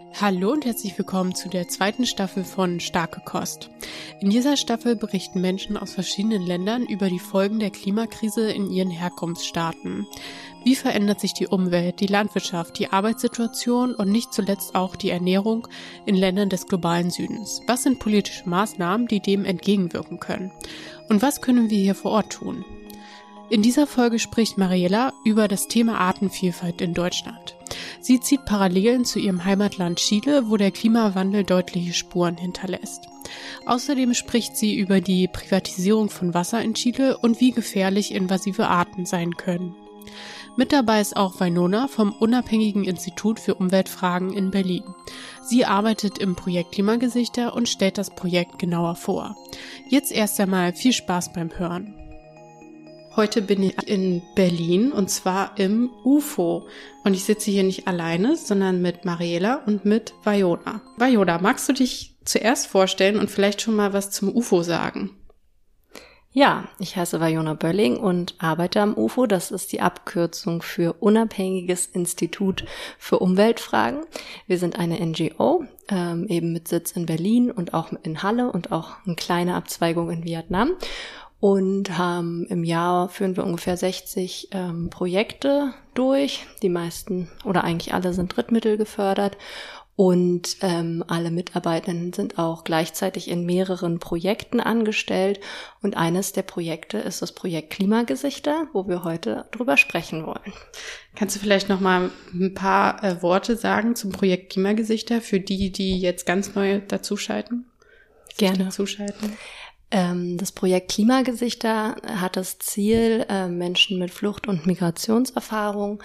Hallo und herzlich willkommen zu der zweiten Staffel von Starke Kost. In dieser Staffel berichten Menschen aus verschiedenen Ländern über die Folgen der Klimakrise in ihren Herkunftsstaaten. Wie verändert sich die Umwelt, die Landwirtschaft, die Arbeitssituation und nicht zuletzt auch die Ernährung in Ländern des globalen Südens? Was sind politische Maßnahmen, die dem entgegenwirken können? Und was können wir hier vor Ort tun? In dieser Folge spricht Mariela über das Thema Artenvielfalt in Deutschland. Sie zieht Parallelen zu ihrem Heimatland Chile, wo der Klimawandel deutliche Spuren hinterlässt. Außerdem spricht sie über die Privatisierung von Wasser in Chile und wie gefährlich invasive Arten sein können. Mit dabei ist auch Wynona vom Unabhängigen Institut für Umweltfragen in Berlin. Sie arbeitet im Projekt Klimagesichter und stellt das Projekt genauer vor. Jetzt erst einmal viel Spaß beim Hören. Heute bin ich in Berlin und zwar im UFO. Und ich sitze hier nicht alleine, sondern mit Mariela und mit Wynona. Wynona, magst du dich zuerst vorstellen und vielleicht schon mal was zum UFO sagen? Ja, ich heiße Wynona Bölling und arbeite am UFO. Das ist die Abkürzung für Unabhängiges Institut für Umweltfragen. Wir sind eine NGO, eben mit Sitz in Berlin und auch in Halle und auch eine kleine Abzweigung in Vietnam. Und haben im Jahr führen wir ungefähr 60 Projekte durch. Die meisten oder eigentlich alle sind Drittmittel gefördert. Und alle Mitarbeitenden sind auch gleichzeitig in mehreren Projekten angestellt. Und eines der Projekte ist das Projekt Klimagesichter, wo wir heute drüber sprechen wollen. Kannst du vielleicht noch mal ein paar Worte sagen zum Projekt Klimagesichter für die, die jetzt ganz neu dazuschalten? Gerne. Das Projekt Klimagesichter hat das Ziel, Menschen mit Flucht- und Migrationserfahrung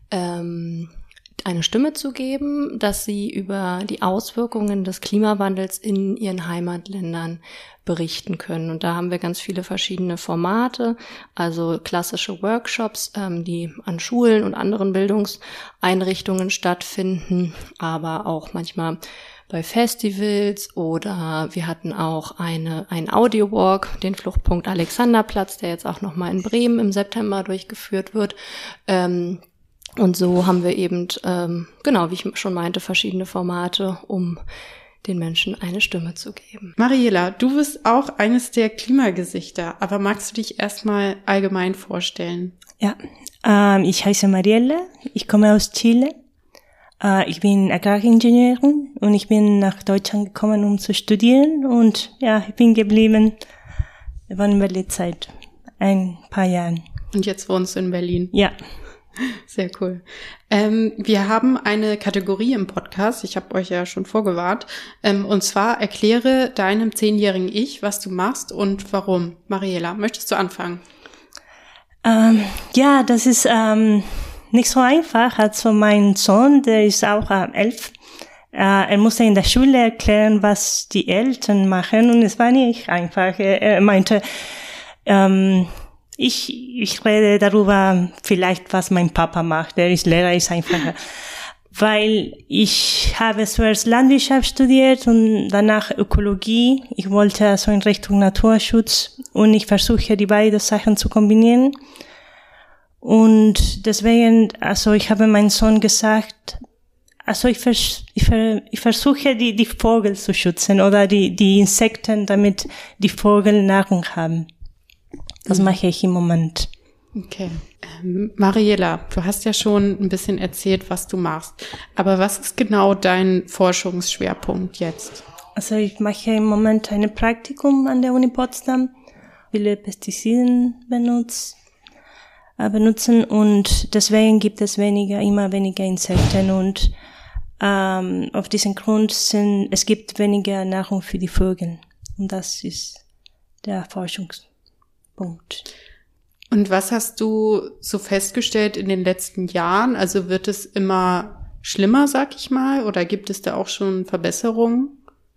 eine Stimme zu geben, dass sie über die Auswirkungen des Klimawandels in ihren Heimatländern berichten können. Und da haben wir ganz viele verschiedene Formate, also klassische Workshops, die an Schulen und anderen Bildungseinrichtungen stattfinden, aber auch manchmal bei Festivals, oder wir hatten auch einen Audio-Walk, den Fluchtpunkt Alexanderplatz, der jetzt auch nochmal in Bremen im September durchgeführt wird. Und so haben wir eben, wie ich schon meinte, verschiedene Formate, um den Menschen eine Stimme zu geben. Mariela, du bist auch eines der Klimagesichter, aber magst du dich erstmal allgemein vorstellen? Ja, ich heiße Mariela, ich komme aus Chile. Ich bin Agraringenieurin und ich bin nach Deutschland gekommen, um zu studieren, und ja, ich bin geblieben. Wir waren in Berlin seit ein paar Jahren. Und jetzt wohnst du in Berlin? Ja. Sehr cool. Wir haben eine Kategorie im Podcast, ich habe euch ja schon vorgewarnt, und zwar erkläre deinem 10-jährigen Ich, was du machst und warum. Mariela, möchtest du anfangen? Ja, das ist nicht so einfach. Also mein Sohn, der ist auch 11. Er musste in der Schule erklären, was die Eltern machen, und es war nicht einfach. Er meinte, ich rede darüber vielleicht, was mein Papa macht. Der ist Lehrer, ist einfacher. Weil ich habe zuerst Landwirtschaft studiert und danach Ökologie. Ich wollte also in Richtung Naturschutz, und ich versuche, die beiden Sachen zu kombinieren. Und deswegen, also ich habe meinem Sohn gesagt, also ich versuche die Vögel zu schützen oder die Insekten, damit die Vögel Nahrung haben. Das mache ich im Moment. Okay. Mariela, du hast ja schon ein bisschen erzählt, was du machst. Aber was ist genau dein Forschungsschwerpunkt jetzt? Also ich mache im Moment ein Praktikum an der Uni Potsdam. Viele Pestizide benutzen, und deswegen gibt es immer weniger Insekten, und auf diesen Grund es gibt weniger Nahrung für die Vögel, und das ist der Forschungspunkt. Und was hast du so festgestellt in den letzten Jahren? Also wird es immer schlimmer, sag ich mal, oder gibt es da auch schon Verbesserungen?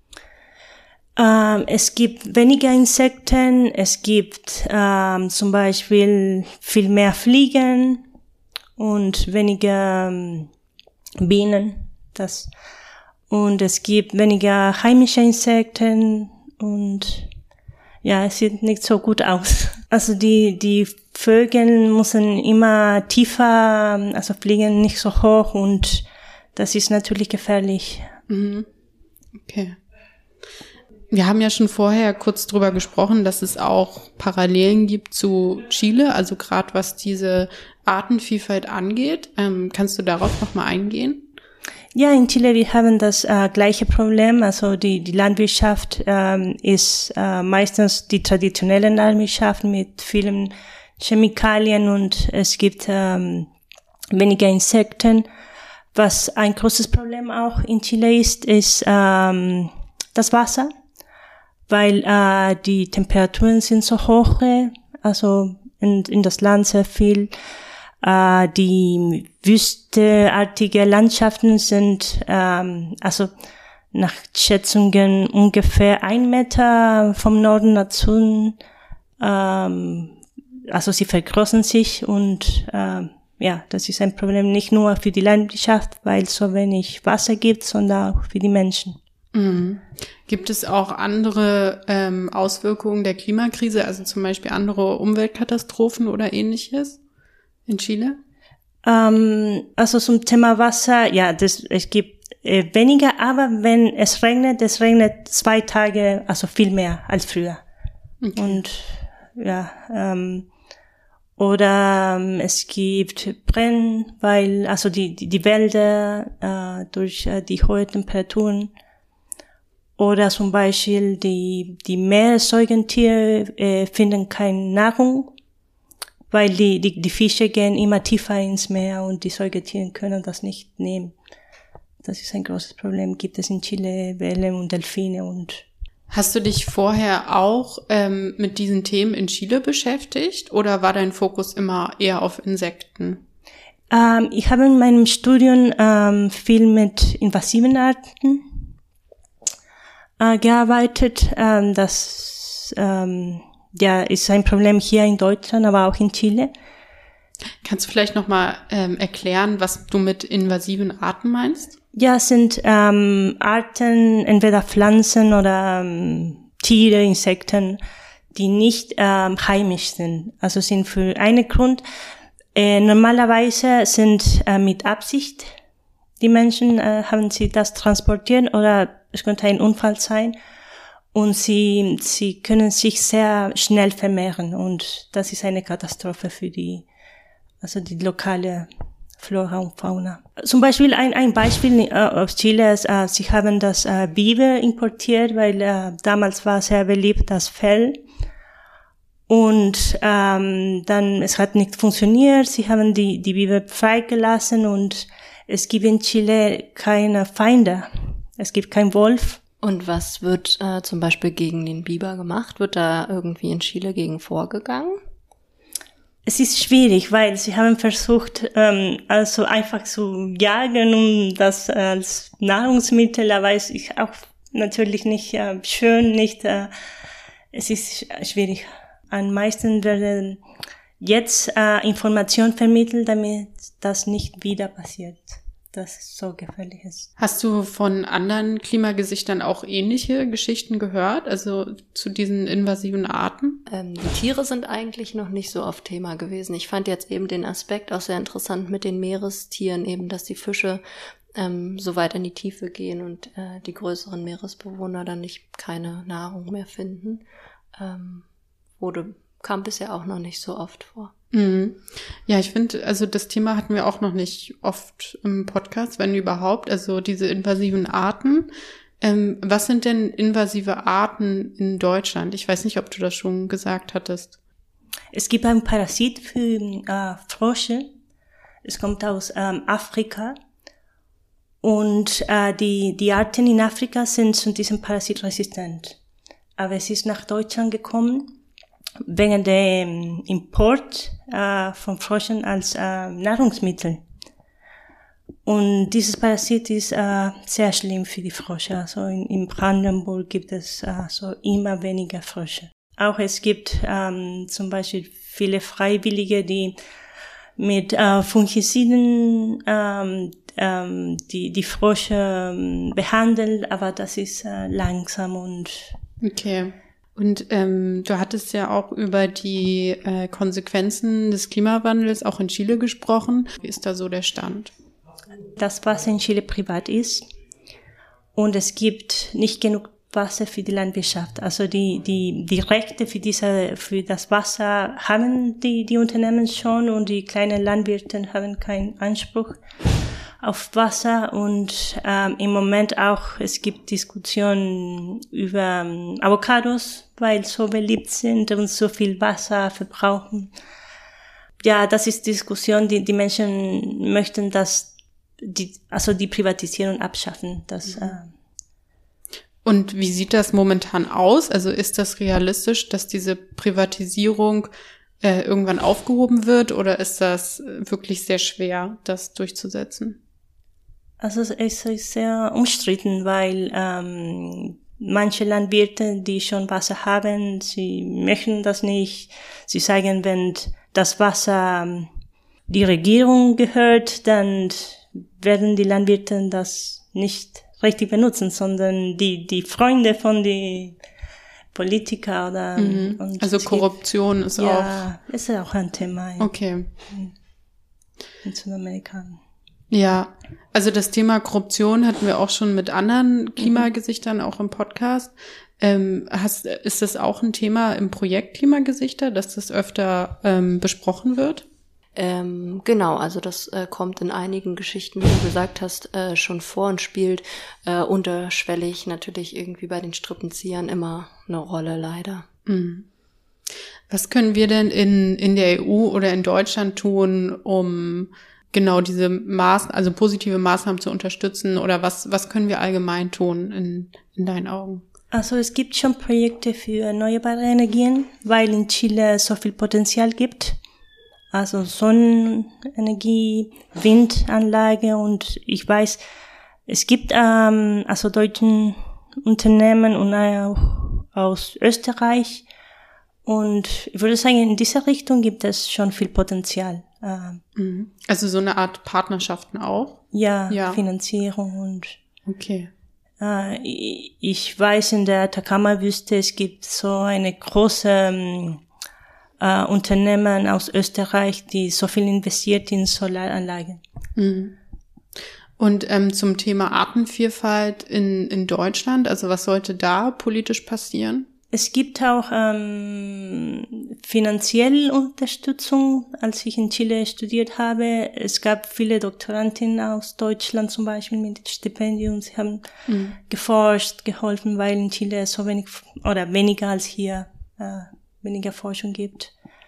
Es gibt weniger Insekten, es gibt zum Beispiel viel mehr Fliegen und weniger Bienen. Und es gibt weniger heimische Insekten, und ja, es sieht nicht so gut aus. Also die Vögel müssen immer tiefer, also fliegen nicht so hoch, und das ist natürlich gefährlich Mhm. Okay. Wir haben ja schon vorher kurz drüber gesprochen, dass es auch Parallelen gibt zu Chile, also gerade was diese Artenvielfalt angeht. Kannst du darauf nochmal eingehen? Ja, in Chile, wir haben das gleiche Problem. Also die Landwirtschaft ist meistens die traditionelle Landwirtschaft mit vielen Chemikalien und es gibt weniger Insekten. Was ein großes Problem auch in Chile ist das Wasser, weil die Temperaturen sind so hoch, also in das Land sehr viel. Die wüsteartige Landschaften sind also nach Schätzungen ungefähr 1 Meter vom Norden nach Süden. Also sie vergrößern sich und ja, das ist ein Problem nicht nur für die Landwirtschaft, weil es so wenig Wasser gibt, sondern auch für die Menschen. Mhm. Gibt es auch andere Auswirkungen der Klimakrise, also zum Beispiel andere Umweltkatastrophen oder Ähnliches in Chile? Also zum Thema Wasser, ja, es gibt weniger, aber wenn es regnet 2 Tage, also viel mehr als früher. Okay. Und ja, oder es gibt Brennen, weil also die Wälder durch die hohen Temperaturen oder zum Beispiel die Meeressäugetiere finden keine Nahrung, weil die Fische gehen immer tiefer ins Meer und die Säugetiere können das nicht nehmen. Das ist ein großes Problem. Gibt es in Chile Wellen und Delfine und. Hast du dich vorher auch mit diesen Themen in Chile beschäftigt oder war dein Fokus immer eher auf Insekten? Ich habe in meinem Studium viel mit invasiven Arten gearbeitet. Das ja, ist ein Problem hier in Deutschland, aber auch in Chile. Kannst du vielleicht nochmal erklären, was du mit invasiven Arten meinst? Ja, es sind Arten, entweder Pflanzen oder Tiere, Insekten, die nicht heimisch sind. Also sind für einen Grund, normalerweise sind mit Absicht die Menschen, haben sie das transportiert oder es könnte ein Unfall sein. Und sie können sich sehr schnell vermehren und das ist eine Katastrophe für die lokale Flora und Fauna. Zum Beispiel ein Beispiel aus Chile, sie haben das Biber importiert, weil damals war sehr beliebt das Fell. Und dann, es hat nicht funktioniert, sie haben die Biber freigelassen und es gibt in Chile keine Feinde. Es gibt keinen Wolf. Und was wird zum Beispiel gegen den Biber gemacht? Wird da irgendwie in Chile gegen vorgegangen? Es ist schwierig, weil sie haben versucht, also einfach zu jagen, um das als Nahrungsmittel, aber es ist auch natürlich nicht schön, es ist schwierig. Am meisten werden jetzt Informationen vermittelt, damit das nicht wieder passiert. Das so gefährlich ist. Hast du von anderen Klimagesichtern auch ähnliche Geschichten gehört, also zu diesen invasiven Arten? Die Tiere sind eigentlich noch nicht so oft Thema gewesen. Ich fand jetzt eben den Aspekt auch sehr interessant mit den Meerestieren, eben, dass die Fische so weit in die Tiefe gehen und die größeren Meeresbewohner dann keine Nahrung mehr finden. Kam bisher auch noch nicht so oft vor. Mhm. Ja, ich finde, also das Thema hatten wir auch noch nicht oft im Podcast, wenn überhaupt, also diese invasiven Arten. Was sind denn invasive Arten in Deutschland? Ich weiß nicht, ob du das schon gesagt hattest. Es gibt einen Parasit für Frösche. Es kommt aus Afrika. Und die Arten in Afrika sind zu diesem Parasit resistent. Aber es ist nach Deutschland gekommen wegen dem Import von Fröschen als Nahrungsmittel. Und dieses Parasit ist sehr schlimm für die Frösche. Also in Brandenburg gibt es so immer weniger Frösche. Auch es gibt zum Beispiel viele Freiwillige, die mit Fungiziden die Frösche behandeln, aber das ist langsam und. Okay. Und du hattest ja auch über die Konsequenzen des Klimawandels auch in Chile gesprochen. Wie ist da so der Stand? Das Wasser in Chile privat ist und es gibt nicht genug Wasser für die Landwirtschaft. Also die Rechte für das Wasser haben die Unternehmen schon und die kleinen Landwirte haben keinen Anspruch auf Wasser und im Moment auch, es gibt Diskussionen über Avocados, weil so beliebt sind und so viel Wasser verbrauchen. Ja, das ist Diskussion, die Menschen möchten, dass die Privatisierung abschaffen. Und wie sieht das momentan aus? Also ist das realistisch, dass diese Privatisierung irgendwann aufgehoben wird oder ist das wirklich sehr schwer, das durchzusetzen? Also es ist sehr umstritten, weil manche Landwirte, die schon Wasser haben, sie möchten das nicht. Sie sagen, wenn das Wasser die Regierung gehört, dann werden die Landwirte das nicht richtig benutzen, sondern die Freunde von den Politiker oder und also Korruption ist auch. Ja, ist ja auch ein Thema. Okay. In Südamerika. Ja, also das Thema Korruption hatten wir auch schon mit anderen Klimagesichtern auch im Podcast. Ist das auch ein Thema im Projekt Klimagesichter, dass das öfter besprochen wird? Genau, also das kommt in einigen Geschichten, wie du gesagt hast, schon vor und spielt unterschwellig natürlich irgendwie bei den Strippenziehern immer eine Rolle, leider. Mhm. Was können wir denn in der EU oder in Deutschland tun, um genau diese also positive Maßnahmen zu unterstützen, oder was können wir allgemein tun in deinen Augen? Also es gibt schon Projekte für erneuerbare Energien, weil in Chile so viel Potenzial gibt. Also Sonnenenergie, Windanlage und ich weiß, es gibt also deutsche Unternehmen und auch aus Österreich und ich würde sagen, in dieser Richtung gibt es schon viel Potenzial. Also so eine Art Partnerschaften auch? Ja. Finanzierung und. Okay. Ich weiß, in der Atacama-Wüste, es gibt so eine große Unternehmen aus Österreich, die so viel investiert in Solaranlagen. Mhm. Und zum Thema Artenvielfalt in Deutschland, also was sollte da politisch passieren? Es gibt auch finanzielle Unterstützung. Als ich in Chile studiert habe, es gab viele Doktorandinnen aus Deutschland zum Beispiel mit Stipendium. Sie haben geforscht, geholfen, weil in Chile so wenig oder weniger als hier weniger Forschung gibt.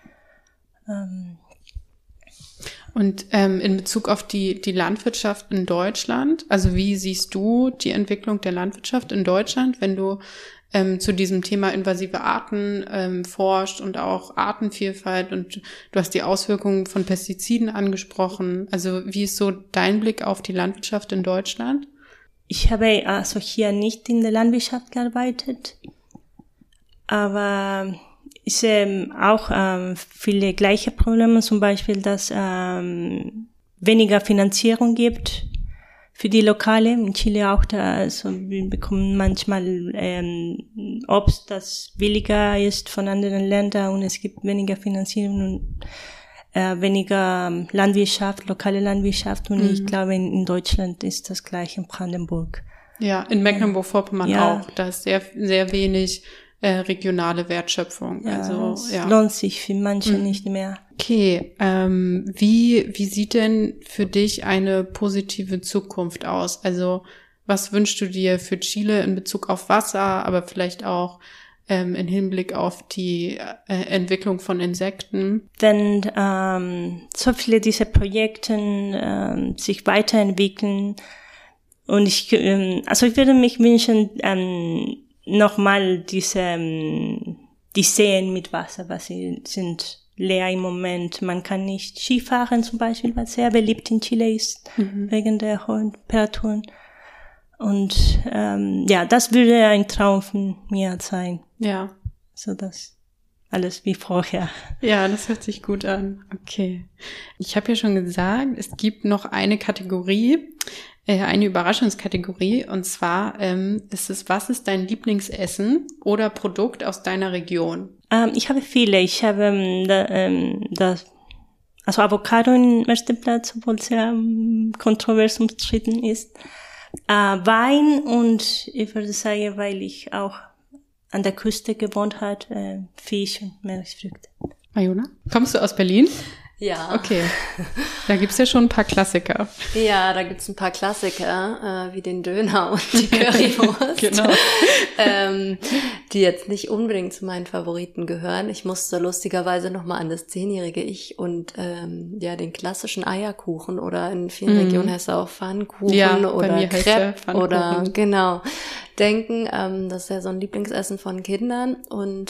Und in Bezug auf die Landwirtschaft in Deutschland, also wie siehst du die Entwicklung der Landwirtschaft in Deutschland, wenn du zu diesem Thema invasive Arten forscht und auch Artenvielfalt und du hast die Auswirkungen von Pestiziden angesprochen. Also wie ist so dein Blick auf die Landwirtschaft in Deutschland? Ich habe also hier nicht in der Landwirtschaft gearbeitet, aber ich sehe auch viele gleiche Probleme, zum Beispiel, dass weniger Finanzierung gibt für die Lokale. In Chile auch, also wir bekommen manchmal Obst, das billiger ist von anderen Ländern und es gibt weniger Finanzierung und weniger Landwirtschaft, lokale Landwirtschaft und ich glaube in Deutschland ist das gleich in Brandenburg. Ja, in Mecklenburg-Vorpommern auch. Da ist sehr, sehr wenig regionale Wertschöpfung. Ja, also es lohnt sich für manche nicht mehr. Okay, wie sieht denn für dich eine positive Zukunft aus? Also was wünschst du dir für Chile in Bezug auf Wasser, aber vielleicht auch im Hinblick auf die Entwicklung von Insekten? Wenn so viele dieser Projekte sich weiterentwickeln und ich würde mich wünschen, nochmal die Seen mit Wasser, was sie sind leer im Moment. Man kann nicht Skifahren zum Beispiel, was sehr beliebt in Chile ist, wegen der hohen Temperaturen. Und das würde ein Traum von mir sein. Ja. So das alles wie vorher. Ja, das hört sich gut an. Okay. Ich habe ja schon gesagt, es gibt noch eine Kategorie, eine Überraschungskategorie, und zwar ist es, was ist dein Lieblingsessen oder Produkt aus deiner Region? Ich habe viele. Ich habe also Avocado im ersten Platz, obwohl sehr kontrovers umstritten ist. Wein und ich würde sagen, weil ich auch an der Küste gewohnt habe, Fisch und Meeresfrüchte. Vajona, kommst du aus Berlin? Ja. Okay, da gibt's ja schon ein paar Klassiker. Ja, da gibt's ein paar Klassiker, wie den Döner und die Currywurst, Genau. Die jetzt nicht unbedingt zu meinen Favoriten gehören. Ich musste lustigerweise nochmal an das 10-jährige Ich und den klassischen Eierkuchen oder in vielen Regionen heißt er auch Pfannkuchen oder Crepe oder genau denken. Das ist ja so ein Lieblingsessen von Kindern und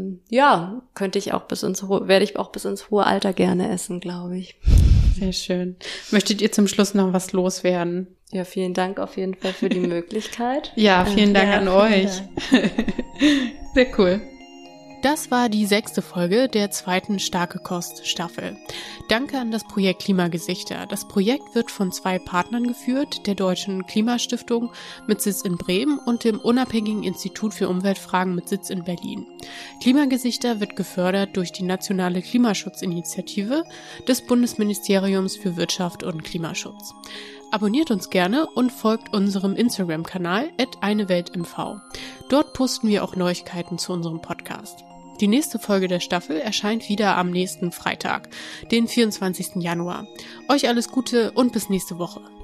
werde ich auch bis ins hohe Alter gerne essen, glaube ich. Sehr schön. Möchtet ihr zum Schluss noch was loswerden? Ja, vielen Dank auf jeden Fall für die Möglichkeit. Ja, vielen Dank an euch. Sehr cool. Das war die 6. Folge der 2. Starke Kost Staffel. Danke an das Projekt Klimagesichter. Das Projekt wird von 2 Partnern geführt, der Deutschen Klimastiftung mit Sitz in Bremen und dem Unabhängigen Institut für Umweltfragen mit Sitz in Berlin. Klimagesichter wird gefördert durch die Nationale Klimaschutzinitiative des Bundesministeriums für Wirtschaft und Klimaschutz. Abonniert uns gerne und folgt unserem Instagram-Kanal @eineweltmv. Dort posten wir auch Neuigkeiten zu unserem Podcast. Die nächste Folge der Staffel erscheint wieder am nächsten Freitag, den 24. Januar. Euch alles Gute und bis nächste Woche.